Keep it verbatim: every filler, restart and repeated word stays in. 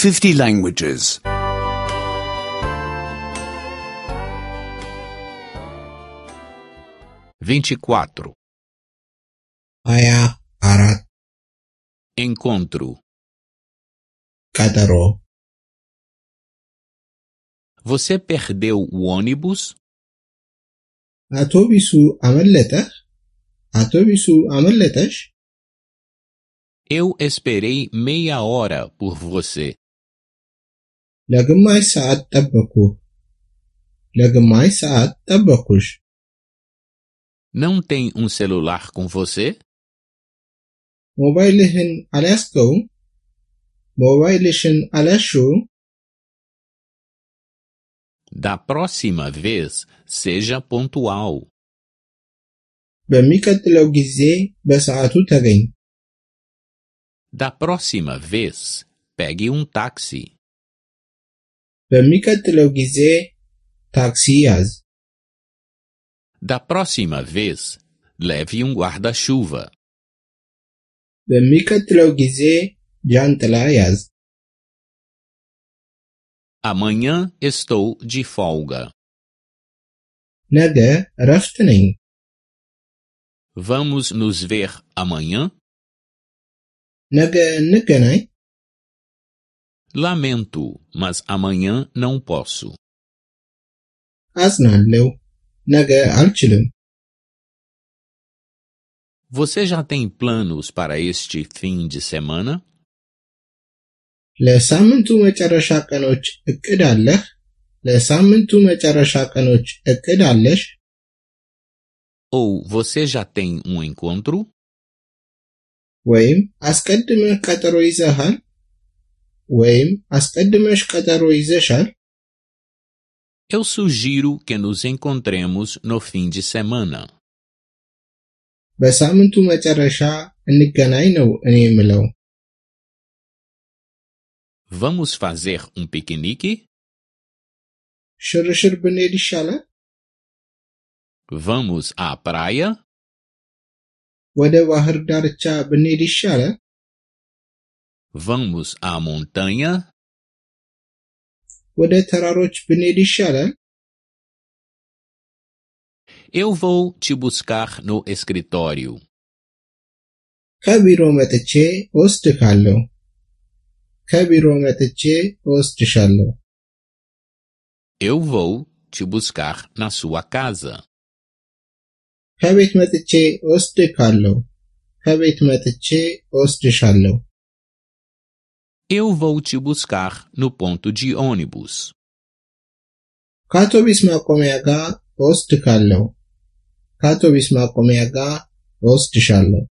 fifty languages. vinte e quatro. ሀያ አራት Encontro. ቀጠሮ Você perdeu o ônibus? አውቶቡሱ አመለጠህ? አውቶቡሱ አመለጠሽ? Eu esperei meia hora por você. ለግማሽ ሰዓት ጠበቅኩህ። ለግማሽ ሰዓት ጠበቅኩሽ። Não tem um celular com você? ሞባይልህን አልያዝከውም? ሞባይልሽን አልያዝሽውም? Da próxima vez, seja pontual. በሚቀጥለው ጊዜ በሰዓቱ ተገኝ። Da próxima vez, pegue um táxi. በሚቀጥለው ጊዜ ታክሲ ያዝ። Da próxima vez, leve um guarda-chuva. በሚቀጥለው ጊዜ ጃንጥላ ያዝ። Amanhã estou de folga. ነገ እረፍት ነኝ። Vamos nos ver amanhã? ነገ እንገናኝ። Lamento, mas amanhã não posso. አዝናለሁ፣ ነገ አልችልም። Você já tem planos para este fim de semana? ለሳምንቱ መጨረሻ ቀኖች እቅድ አለህ? ለሳምንቱ መጨረሻ ቀኖች እቅድ አለሽ? Ou você já tem um encontro? ወይም አስቀድመህ ቀጠሮ ይዘሃል? ወይም አስቀድመሽ ቀጠሮ ይዘሻል? Eu sugiro que nos encontremos no fim de semana. በሳምንቱ መጨረሻ እንገናኝ ነው እኔ የምለው። Vamos fazer um piquenique? ሽርሽር ብንሄድ ይሻላል? Vamos à praia? ወደ ባህር ዳርቻ ብንሄድ ይሻላል? Vamos à montanha? ወደ ተራሮች ብንሄድ ይሻላል? Eu vou te buscar no escritório. ከቢሮ መጥቼ እወስድሃለሁ። ከቢሮ መጥቼ እወስድሻለሁ። Eu vou te buscar na sua casa. ከቤት መጥቼ እወስድሃለሁ። ከቤት መጥቼ እወስድሻለሁ። Eu vou te buscar no ponto de ônibus. ከአውቶቡስ ማቆሚያ ጋር እወስድሃለሁ። ከአውቶቡስ ማቆሚያ ጋር እወስድሻለሁ።